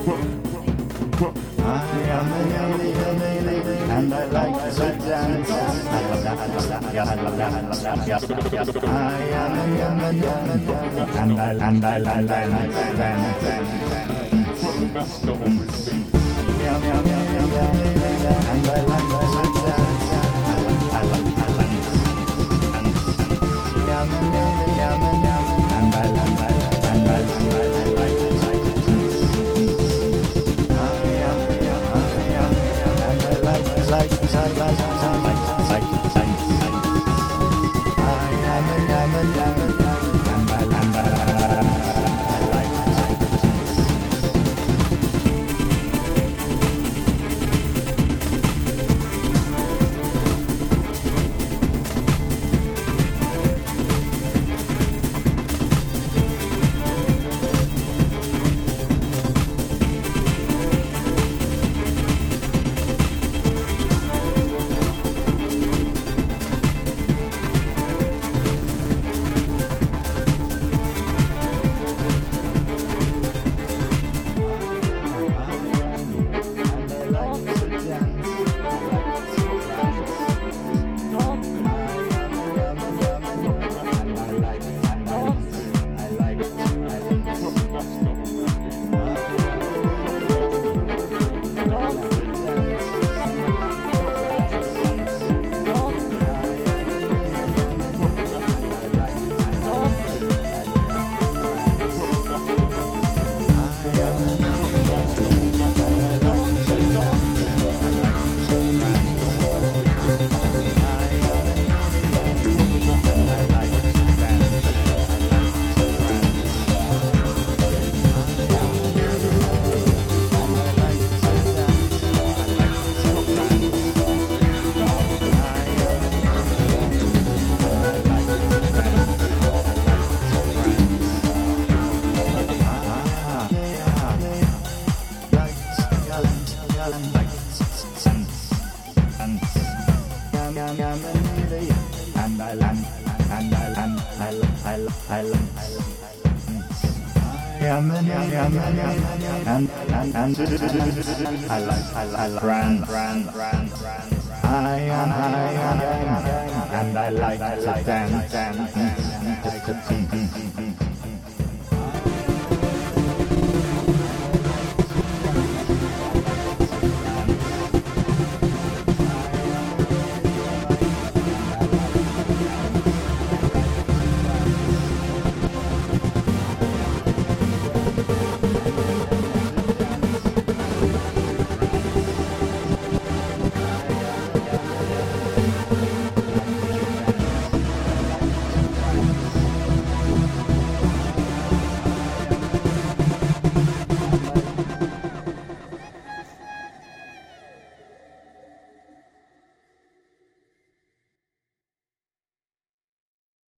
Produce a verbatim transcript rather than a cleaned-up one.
I am a yummy, yummy, and I like to dance. I love that, I love that, yeah, I love that, I love that, yeah. I am a yummy, yummy, and I and I and I like to dance. Yum, yum, yum, yum, yum, and I like to dance. I love, I love, I like to dance. Yum, yum, yum, yum, and I like, I like, and I like, I like to dance. Like, like, like, like, like, like, like, I am a lemon, lemon, and I, and I, I like, and I land, and I land, I land, I land, I land, I land. Yum, yum, yum, yum, and and and I like, I like, brand, brand, brand, brand. I am, I am, and I like to dance, dance, dance.